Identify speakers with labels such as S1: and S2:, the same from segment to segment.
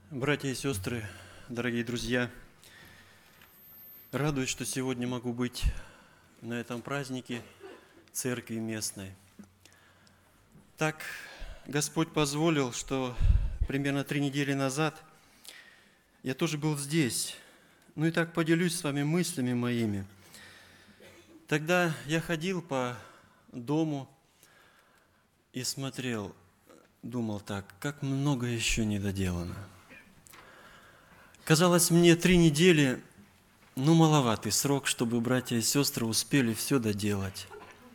S1: Братья и сестры, дорогие друзья, радуюсь, что сегодня могу быть на этом празднике церкви местной. Так Господь позволил, что примерно 3 недели назад я тоже был здесь. Ну и так поделюсь с вами мыслями моими. Тогда я ходил по дому и смотрел, думал так, как много еще не доделано. Казалось мне, 3 недели, маловатый срок, чтобы братья и сестры успели все доделать.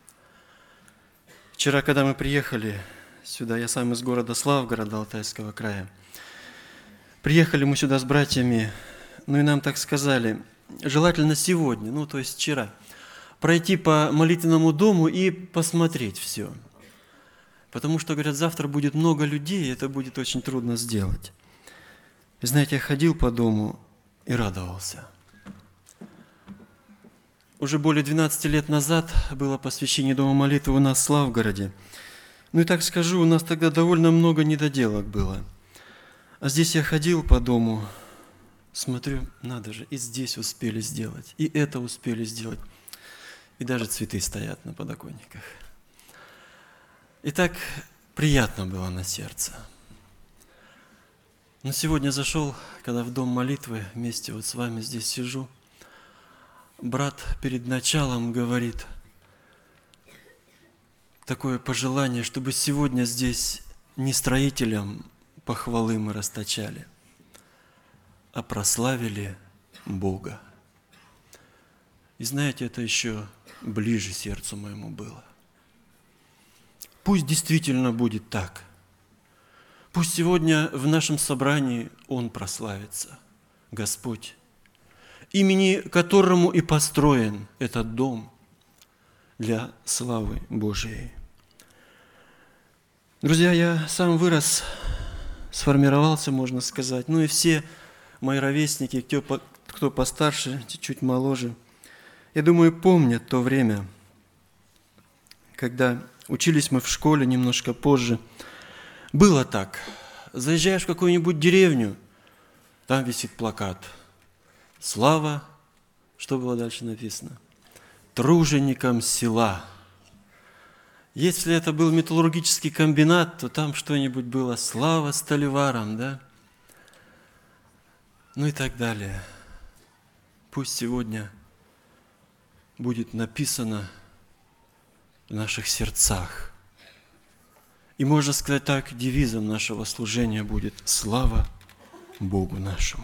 S1: Вчера, когда мы приехали сюда, я сам из города Славгорода, Алтайского края, приехали мы сюда с братьями, и нам так сказали, желательно сегодня, то есть вчера, пройти по молитвенному дому и посмотреть все. Потому что, говорят, завтра будет много людей, и это будет очень трудно сделать. И знаете, я ходил по дому и радовался. Уже более 12 лет назад было посвящение Дома молитвы у нас в Славгороде. И так скажу, у нас тогда довольно много недоделок было. А здесь я ходил по дому, смотрю, надо же, и здесь успели сделать, и это успели сделать. И даже цветы стоят на подоконниках. И так приятно было на сердце. Но сегодня зашел, когда в дом молитвы, вместе с вами здесь сижу, брат перед началом говорит такое пожелание, чтобы сегодня здесь не строителям похвалы мы расточали, а прославили Бога. И знаете, это еще ближе сердцу моему было. Пусть действительно будет так. Пусть сегодня в нашем собрании Он прославится, Господь, имени которому и построен этот дом для славы Божией. Друзья, я сам вырос, сформировался, можно сказать, и все мои ровесники, кто постарше, чуть моложе, я думаю, помнят то время, когда учились мы в школе немножко позже. Было так. Заезжаешь в какую-нибудь деревню, там висит плакат. Слава, что было дальше написано? Труженикам села. Если это был металлургический комбинат, то там что-нибудь было. Слава сталеварам, да? И так далее. Пусть сегодня будет написано в наших сердцах. И можно сказать так, девизом нашего служения будет «Слава Богу нашему».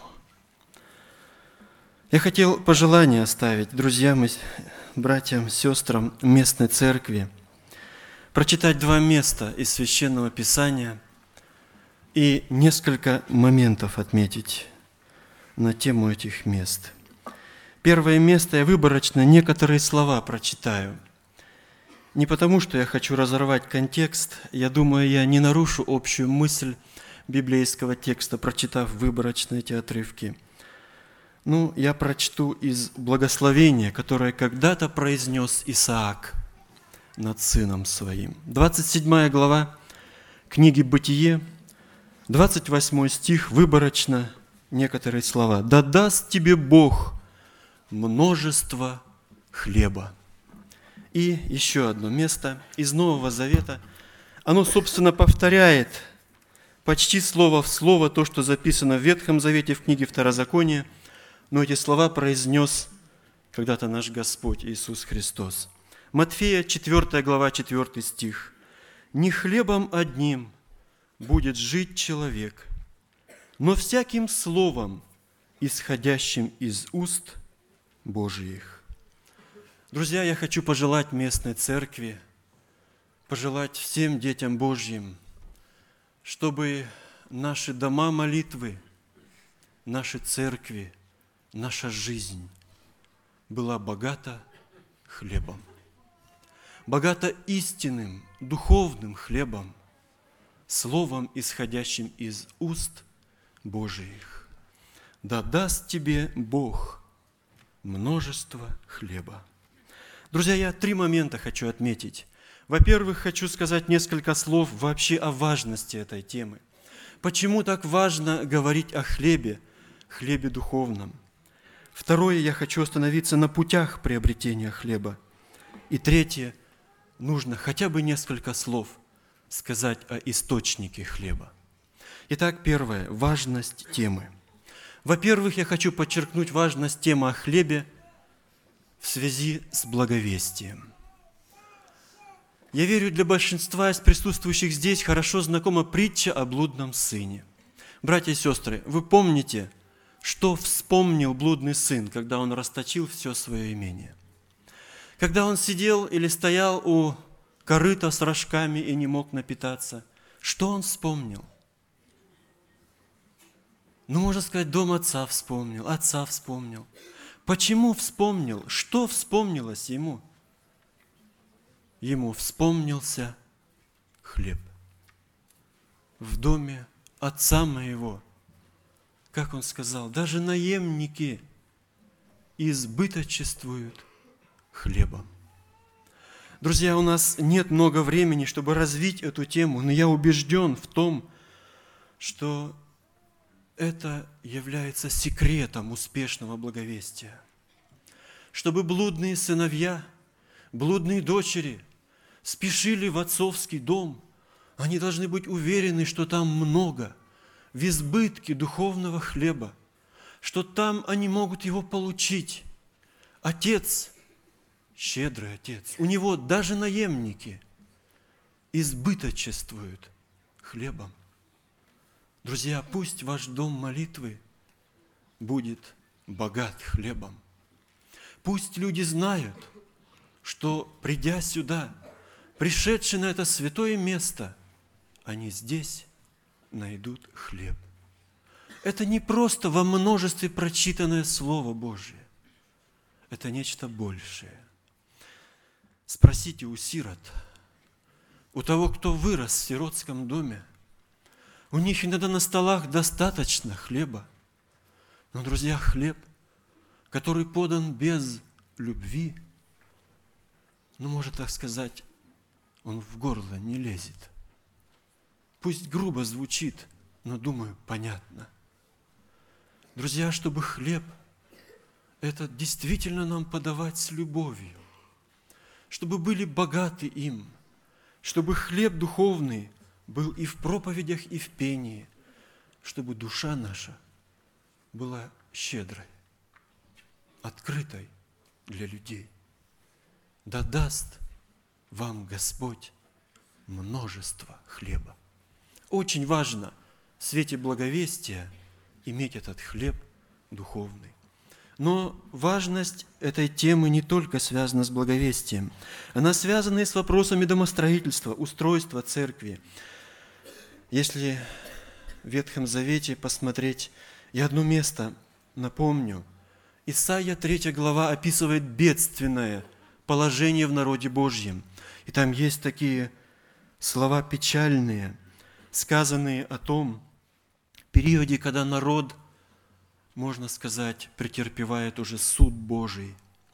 S1: Я хотел пожелание оставить друзьям, братьям, сестрам местной церкви, прочитать 2 места из Священного Писания и несколько моментов отметить на тему этих мест. Первое место я выборочно некоторые слова прочитаю. Не потому, что я хочу разорвать контекст, я думаю, я не нарушу общую мысль библейского текста, прочитав выборочно эти отрывки. Я прочту из благословения, которое когда-то произнес Исаак над сыном своим. 27 глава книги «Бытие», 28 стих, выборочно некоторые слова. «Да даст тебе Бог множество хлеба». И еще одно место из Нового Завета. Оно, собственно, повторяет почти слово в слово то, что записано в Ветхом Завете, в книге Второзакония, но эти слова произнес когда-то наш Господь Иисус Христос. Матфея, 4 глава, 4 стих. «Не хлебом одним будет жить человек, но всяким словом, исходящим из уст Божиих». Друзья, я хочу пожелать местной церкви, пожелать всем детям Божьим, чтобы наши дома молитвы, наши церкви, наша жизнь была богата хлебом, богата истинным, духовным хлебом, словом, исходящим из уст Божиих. Да даст тебе Бог множество хлеба. Друзья, я 3 момента хочу отметить. Во-первых, хочу сказать несколько слов вообще о важности этой темы. Почему так важно говорить о хлебе духовном? Второе, я хочу остановиться на путях приобретения хлеба. И третье, нужно хотя бы несколько слов сказать о источнике хлеба. Итак, первое, важность темы. Во-первых, я хочу подчеркнуть важность темы о хлебе в связи с благовестием. Я верю, для большинства из присутствующих здесь хорошо знакома притча о блудном сыне. Братья и сестры, вы помните, что вспомнил блудный сын, когда он расточил все свое имение? Когда он сидел или стоял у корыта с рожками и не мог напитаться, что он вспомнил? Можно сказать, дом отца вспомнил. Почему вспомнил? Что вспомнилось ему? Ему вспомнился хлеб. В доме отца моего, как он сказал, даже наемники избыточествуют хлебом. Друзья, у нас нет много времени, чтобы развить эту тему, но я убежден в том, что это является секретом успешного благовестия. Чтобы блудные сыновья, блудные дочери спешили в отцовский дом, они должны быть уверены, что там много, в избытке духовного хлеба, что там они могут его получить. Отец, щедрый отец, у него даже наемники избыточествуют хлебом. Друзья, пусть ваш дом молитвы будет богат хлебом. Пусть люди знают, что, придя сюда, пришедшие на это святое место, они здесь найдут хлеб. Это не просто во множестве прочитанное Слово Божие. Это нечто большее. Спросите у сирот, у того, кто вырос в сиротском доме, у них иногда на столах достаточно хлеба. Но, друзья, хлеб, который подан без любви, можно так сказать, он в горло не лезет. Пусть грубо звучит, но, думаю, понятно. Друзья, чтобы хлеб этот действительно нам подавать с любовью, чтобы были богаты им, чтобы хлеб духовный был и в проповедях, и в пении, чтобы душа наша была щедрой, открытой для людей. Да даст вам Господь множество хлеба. Очень важно в свете благовестия иметь этот хлеб духовный. Но важность этой темы не только связана с благовестием. Она связана и с вопросами домостроительства, устройства церкви. Если в Ветхом Завете посмотреть, я одно место напомню. Исайя 3 глава описывает бедственное положение в народе Божьем. И там есть такие слова печальные, сказанные о том периоде, когда народ, можно сказать, претерпевает уже суд Божий.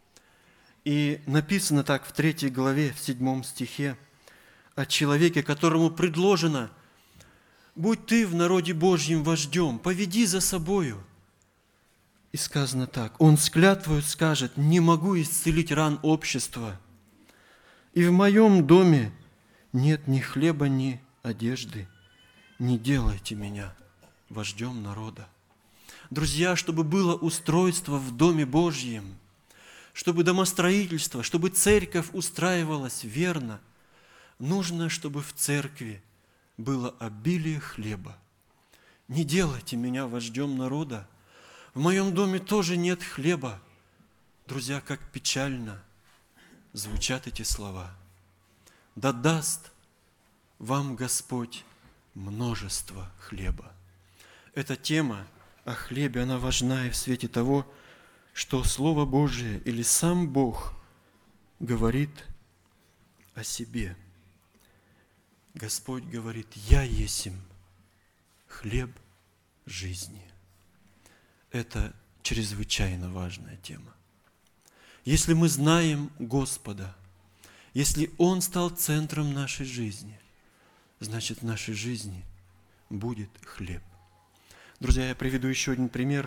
S1: И написано так в 3 главе, в 7 стихе, о человеке, которому предложено: «Будь ты в народе Божьем вождем, поведи за собою». И сказано так: «Он с клятвою скажет: не могу исцелить ран общества, и в моем доме нет ни хлеба, ни одежды, не делайте меня вождем народа». Друзья, чтобы было устройство в Доме Божьем, чтобы домостроительство, чтобы церковь устраивалась верно, нужно, чтобы в церкви было обилие хлеба. Не делайте меня вождем народа. В моем доме тоже нет хлеба. Друзья, как печально звучат эти слова. Да даст вам Господь множество хлеба. Эта тема о хлебе, она важна и в свете того, что Слово Божие или сам Бог говорит о себе. Господь говорит: «Я есмь хлеб жизни». Это чрезвычайно важная тема. Если мы знаем Господа, если Он стал центром нашей жизни, значит, в нашей жизни будет хлеб. Друзья, я приведу еще один пример.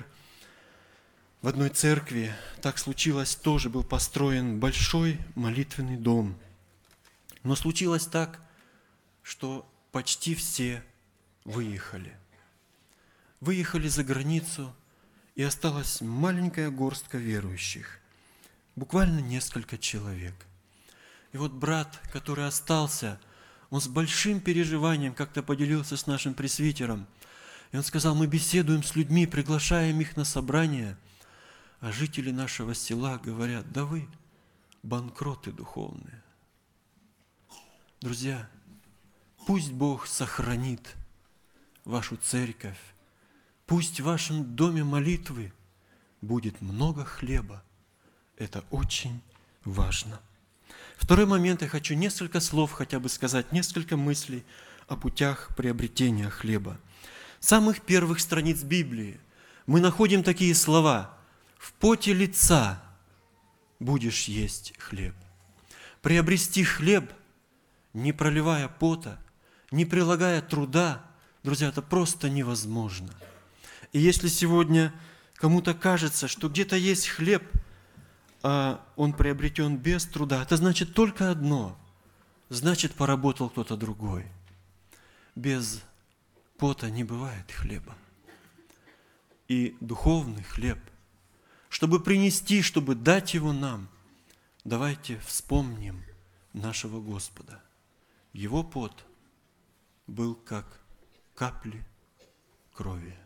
S1: В одной церкви так случилось, тоже был построен большой молитвенный дом. Но случилось так, что почти все выехали. Выехали за границу, и осталась маленькая горстка верующих. Буквально несколько человек. И вот брат, который остался, он с большим переживанием как-то поделился с нашим пресвитером. И он сказал: мы беседуем с людьми, приглашаем их на собрание, а жители нашего села говорят: да вы банкроты духовные. Друзья, пусть Бог сохранит вашу церковь, пусть в вашем доме молитвы будет много хлеба. Это очень важно. Второй момент, я хочу несколько слов хотя бы сказать, несколько мыслей о путях приобретения хлеба. С самых первых страниц Библии мы находим такие слова: «В поте лица будешь есть хлеб». Приобрести хлеб, не проливая пота, не прилагая труда, друзья, это просто невозможно. И если сегодня кому-то кажется, что где-то есть хлеб, а он приобретен без труда, это значит только одно: значит, поработал кто-то другой. Без пота не бывает хлеба. И духовный хлеб, чтобы принести, чтобы дать его нам, давайте вспомним нашего Господа. Его пот был как капли крови.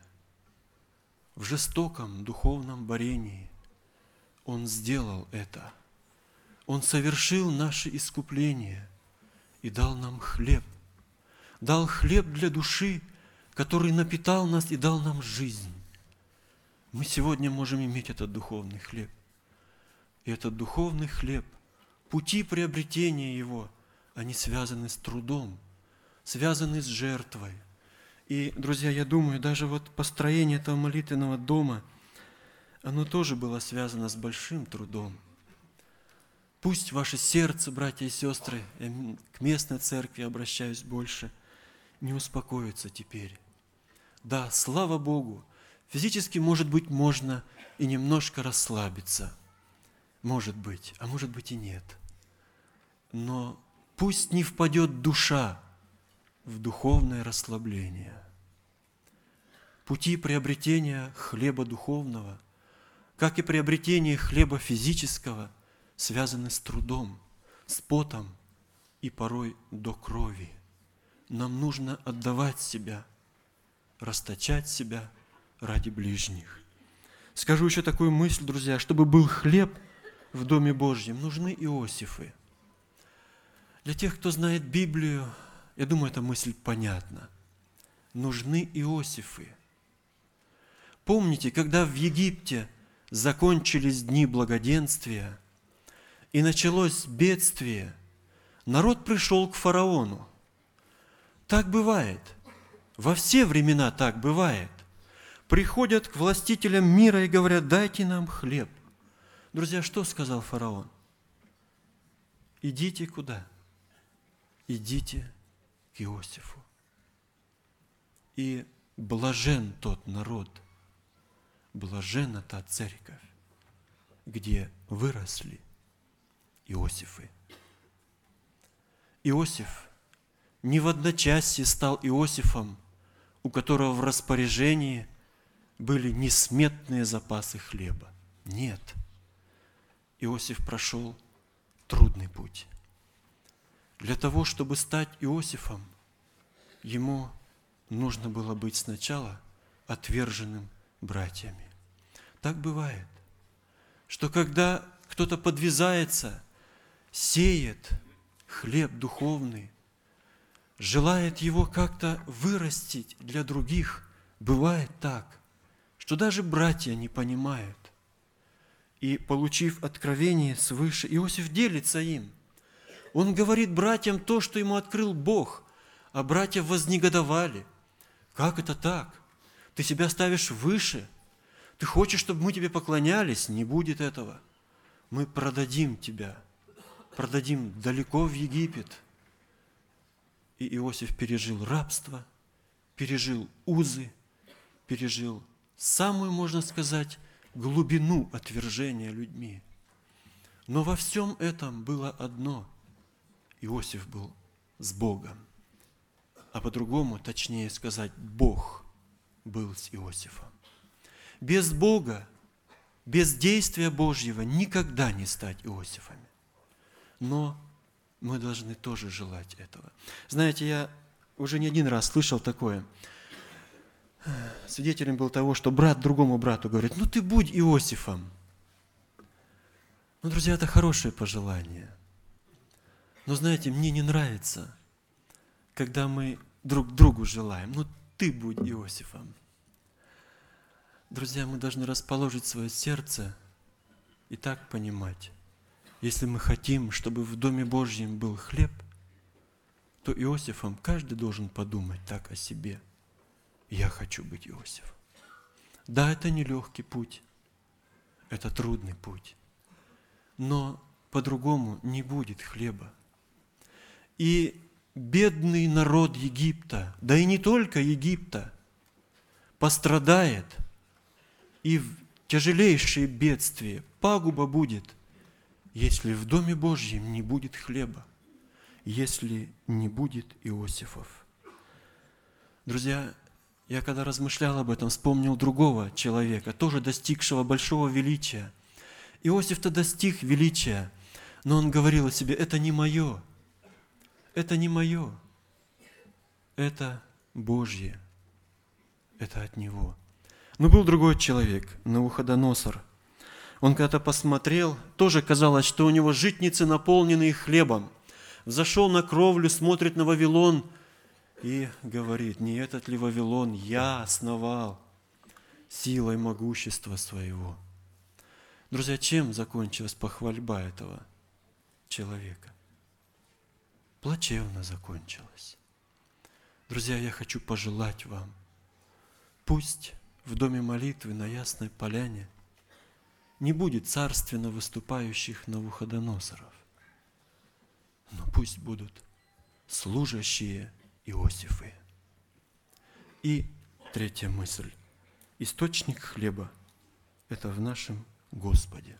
S1: В жестоком духовном борении Он сделал это. Он совершил наше искупление и дал нам хлеб. Дал хлеб для души, который напитал нас и дал нам жизнь. Мы сегодня можем иметь этот духовный хлеб. И этот духовный хлеб, пути приобретения его, они связаны с трудом, связаны с жертвой. И, друзья, я думаю, даже вот построение этого молитвенного дома, оно тоже было связано с большим трудом. Пусть ваше сердце, братья и сестры, я к местной церкви обращаюсь больше, не успокоится теперь. Да, слава Богу, физически, может быть, можно и немножко расслабиться. Может быть, а может быть и нет. Но пусть не впадет душа в духовное расслабление. Пути приобретения хлеба духовного, как и приобретение хлеба физического, связаны с трудом, с потом и порой до крови. Нам нужно отдавать себя, расточать себя ради ближних. Скажу еще такую мысль, друзья: чтобы был хлеб в Доме Божьем, нужны Иосифы. Для тех, кто знает Библию, я думаю, эта мысль понятна. Нужны Иосифы. Помните, когда в Египте закончились дни благоденствия и началось бедствие, народ пришел к фараону. Так бывает. Во все времена так бывает. Приходят к властителям мира и говорят: дайте нам хлеб. Друзья, что сказал фараон? Идите куда? Идите к Иосифу. И блажен тот народ, блаженна та церковь, где выросли Иосифы. Иосиф не в одночасье стал Иосифом, у которого в распоряжении были несметные запасы хлеба. Нет. Иосиф прошел трудный путь. Для того, чтобы стать Иосифом, ему нужно было быть сначала отверженным братьями. Так бывает, что когда кто-то подвязается, сеет хлеб духовный, желает его как-то вырастить для других, бывает так, что даже братья не понимают. И, получив откровение свыше, Иосиф делится им. Он говорит братьям то, что ему открыл Бог, а братья вознегодовали. Как это так? Ты себя ставишь выше? Ты хочешь, чтобы мы тебе поклонялись? Не будет этого. Мы продадим тебя, продадим далеко в Египет. И Иосиф пережил рабство, пережил узы, пережил самую, можно сказать, глубину отвержения людьми. Но во всем этом было одно. Иосиф был с Богом. А по-другому, точнее сказать, Бог был с Иосифом. Без Бога, без действия Божьего никогда не стать Иосифами. Но мы должны тоже желать этого. Знаете, я уже не один раз слышал такое. Свидетелем был того, что брат другому брату говорит: ну ты будь Иосифом. Ну, друзья, это хорошее пожелание. Но знаете, мне не нравится, когда мы друг другу желаем: ну ты будь Иосифом. Друзья, мы должны расположить свое сердце и так понимать: если мы хотим, чтобы в Доме Божьем был хлеб, то Иосифом каждый должен подумать так о себе: я хочу быть Иосифом. Да, это нелегкий путь, это трудный путь, но по-другому не будет хлеба. И бедный народ Египта, да и не только Египта, пострадает, и в тяжелейшие бедствия, пагуба будет, если в Доме Божьем не будет хлеба, если не будет Иосифов. Друзья, я когда размышлял об этом, вспомнил другого человека, тоже достигшего большого величия. Иосиф-то достиг величия, но он говорил о себе: это не мое, это не мое, это Божье, это от Него. Но был другой человек, Навуходоносор. Он когда-то посмотрел, тоже казалось, что у него житницы, наполненные хлебом. Взошел на кровлю, смотрит на Вавилон и говорит: не этот ли Вавилон я основал силой могущества своего? Друзья, чем закончилась похвальба этого человека? Плачевно закончилась. Друзья, я хочу пожелать вам: пусть в доме молитвы на Ясной Поляне не будет царственно выступающих Навуходоносоров, но пусть будут служащие Иосифы. И третья мысль. Источник хлеба – это в нашем Господе.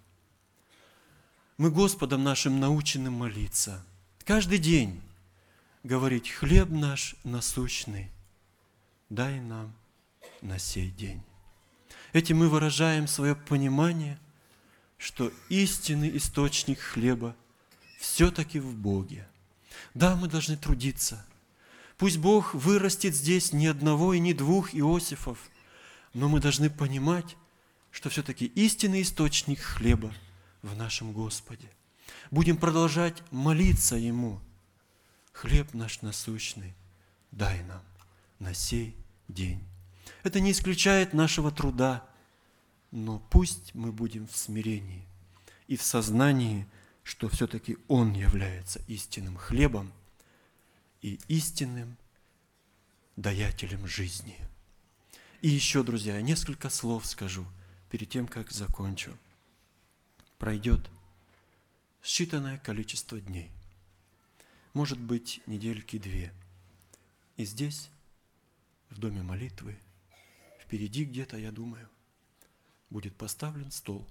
S1: Мы Господом нашим научены молиться. Каждый день говорить: хлеб наш насущный, дай нам на сей день. Этим мы выражаем свое понимание, что истинный источник хлеба все-таки в Боге. Да, мы должны трудиться. Пусть Бог вырастет здесь ни одного и ни двух Иосифов, но мы должны понимать, что все-таки истинный источник хлеба в нашем Господе. Будем продолжать молиться Ему: хлеб наш насущный, дай нам на сей день. Это не исключает нашего труда, но пусть мы будем в смирении и в сознании, что все-таки Он является истинным хлебом и истинным даятелем жизни. И еще, друзья, несколько слов скажу перед тем, как закончу. Пройдет считанное количество дней, может быть, недельки 2. И здесь, в доме молитвы, впереди где-то, я думаю, будет поставлен стол,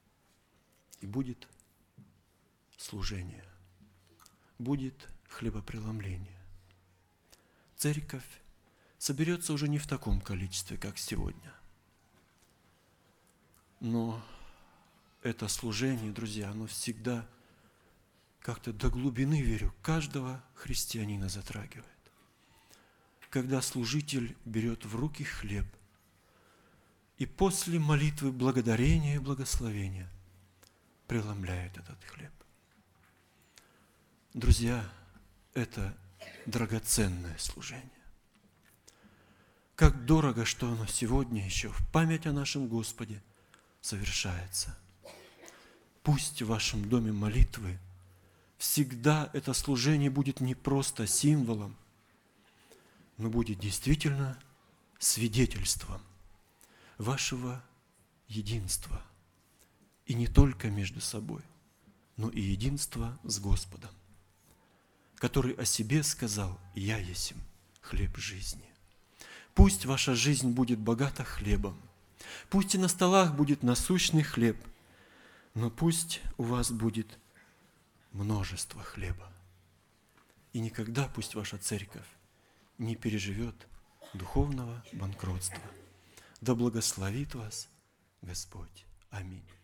S1: и будет служение, будет хлебопреломление. Церковь соберется уже не в таком количестве, как сегодня. Но это служение, друзья, оно всегда как-то до глубины, верю, каждого христианина затрагивает. Когда служитель берет в руки хлеб и после молитвы благодарения и благословения преломляет этот хлеб. Друзья, это драгоценное служение. Как дорого, что оно сегодня еще в память о нашем Господе совершается. Пусть в вашем доме молитвы всегда это служение будет не просто символом, но будет действительно свидетельством вашего единства. И не только между собой, но и единства с Господом, который о себе сказал: «Я есмь хлеб жизни». Пусть ваша жизнь будет богата хлебом. Пусть и на столах будет насущный хлеб, но пусть у вас будет множество хлеба. И никогда пусть ваша церковь не переживет духовного банкротства. Да благословит вас Господь. Аминь.